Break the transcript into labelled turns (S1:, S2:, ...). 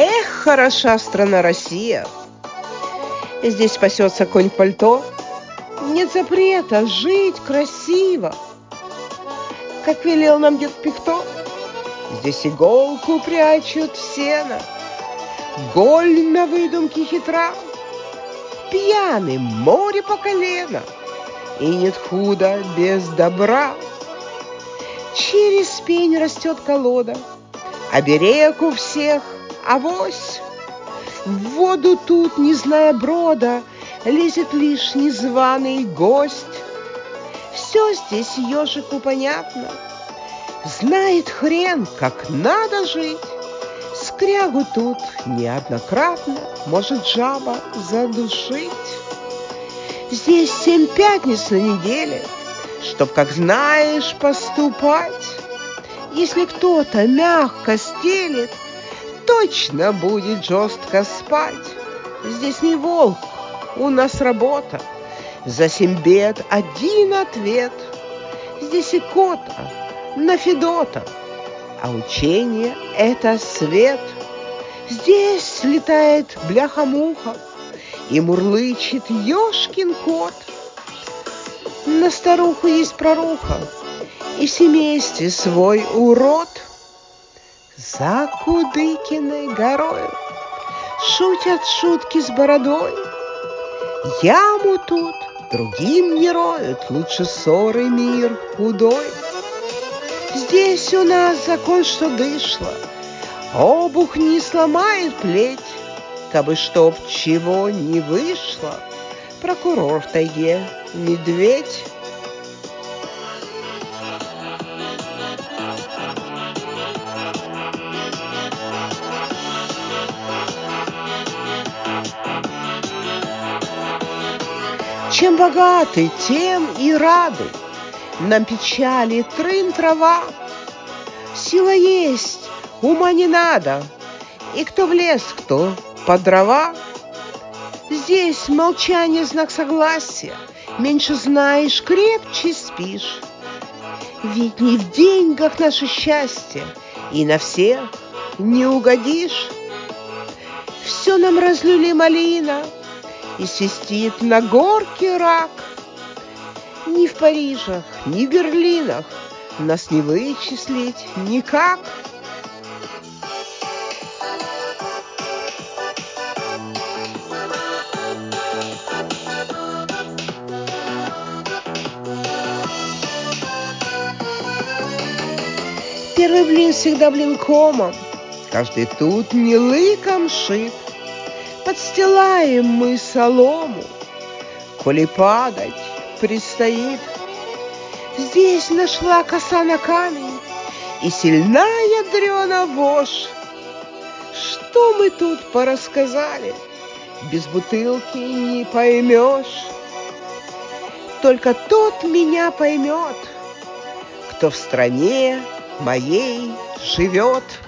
S1: Эх, хороша страна Россия! Здесь пасется конь-пальто, нет запрета жить красиво. Как велел нам дед Пихто, здесь иголку прячут в сено, голь на выдумке хитра, пьяный море по колено, и нет худа без добра. Через пень растет колода, а берег у всех авось. В воду тут, не зная брода, лезет лишь незваный гость. Все здесь ежику понятно, знает хрен, как надо жить. Скрягу тут неоднократно может жаба задушить. Здесь 7 пятниц на неделе, чтоб, как знаешь, поступать. Если кто-то мягко стелет, точно будет жестко спать. Здесь не волк, у нас работа, за 7 бед один ответ. Здесь и кота на Федота, а учение — это свет. Здесь летает бляха-муха и мурлычет ёшкин кот. На старуху есть проруха, и в семействе свой урод. За Кудыкиной горою шутят шутки с бородой. Яму тут другим не роют, лучше ссоры мир худой. Здесь у нас закон, что дышло, обух не сломает плеть. Кабы чтоб чего не вышло, прокурор в тайге медведь. Чем богаты, тем и рады, нам печали трын-трава. Сила есть, ума не надо, и кто в лес, кто под дрова. Здесь молчание — знак согласия, меньше знаешь, крепче спишь. Ведь не в деньгах наше счастье, и на всех не угодишь. Все нам разлили малина, и свистит на горке рак. Ни в Парижах, ни в Берлинах нас не вычислить никак. Первый блин всегда блин комом, каждый тут не лыком шит. Подстилаем мы солому, коли падать предстоит. Здесь нашла коса на камень, и сильная дрена вошь. Что мы тут порассказали, без бутылки не поймешь. Только тот меня поймет, кто в стране моей живет.